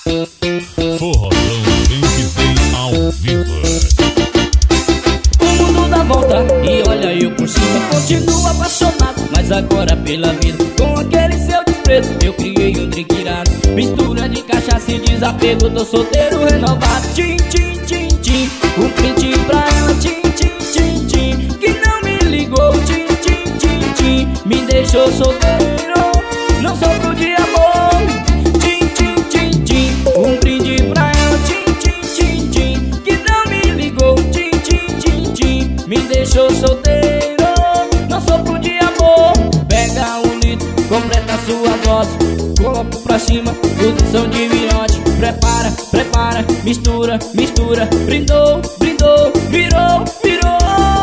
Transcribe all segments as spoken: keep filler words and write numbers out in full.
Forrozão sempre vem ao vivo. O mundo dá volta e olha eu por cima. Continuo apaixonado, mas agora pela vida. Com aquele seu desprezo eu criei um drink irado. Mistura de cachaça e desapego, tô solteiro renovado. Tchim, tchim, tchim, tchim, um print pra ela. Tchim, tchim, tchim, tchim, que não me ligou. Tchim, tchim, tchim, tchim, me deixou solteiro, não sofro de amor. Tchim, tchim, tchim, tchim, um brinde pra ela. Tchim, tchim, tchim, tchim, que não me ligou. Tchim, tchim, tchim, tchim, me deixou solteiro, não sofro de amor. Pega um litro, completa a sua dose, copo pra cima, posição de virote. Prepara, prepara, mistura, mistura. Brindou, brindou, virou, virou.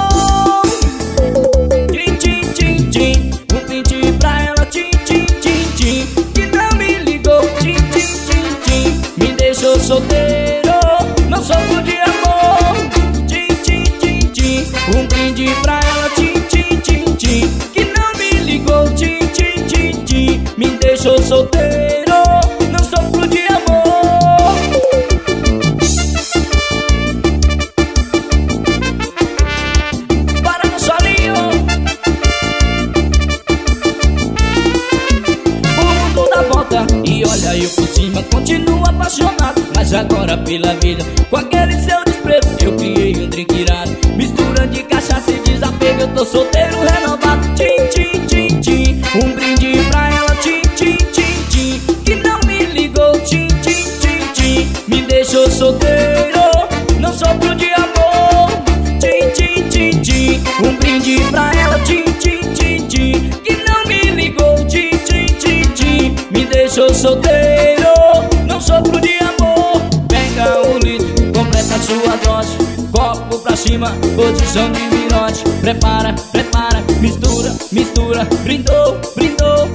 Tchim, tchim, tchim, tchim, um print pra ela. Tchim, tchim, tchim, tchim, que não me ligou. Tchim, tchim, tchim, tchim, me deixou solteiro, não sofro de amor. Tchim, tchim, tchim, tchim, um brinde pra ela. Tchim, tchim, tchim, tchim, que não me ligou. Tchim, tchim, tchim, tchim, me deixou solteiro, não sofro de amor. Para no solinho. O mundo dá volta e olha eu por cima. Continuo apaixonado, mas agora pela vida. Com aquele seu desprezo eu criei um drink irado. Mistura de cachaça e desapego, eu tô solteiro renovado. Tchim, tchim, tchim, tchim, um brinde pra ela. Tchim, tchim, tchim, tchim, que não me ligou. Tchim, tchim, tchim, tchim, me deixou solteiro, não sofro de amor. Tchim, tchim, tchim, tchim, um brinde pra ela. Tchim, tchim, tchim, tchim, que não me ligou. Tchim, tchim, tchim, tchim, me deixou solteiro, não sofro de amor. Pega um litro, completa a sua dose, copo pra cima, posição de virote. Prepara, prepara, mistura, mistura. Brindou, brindou,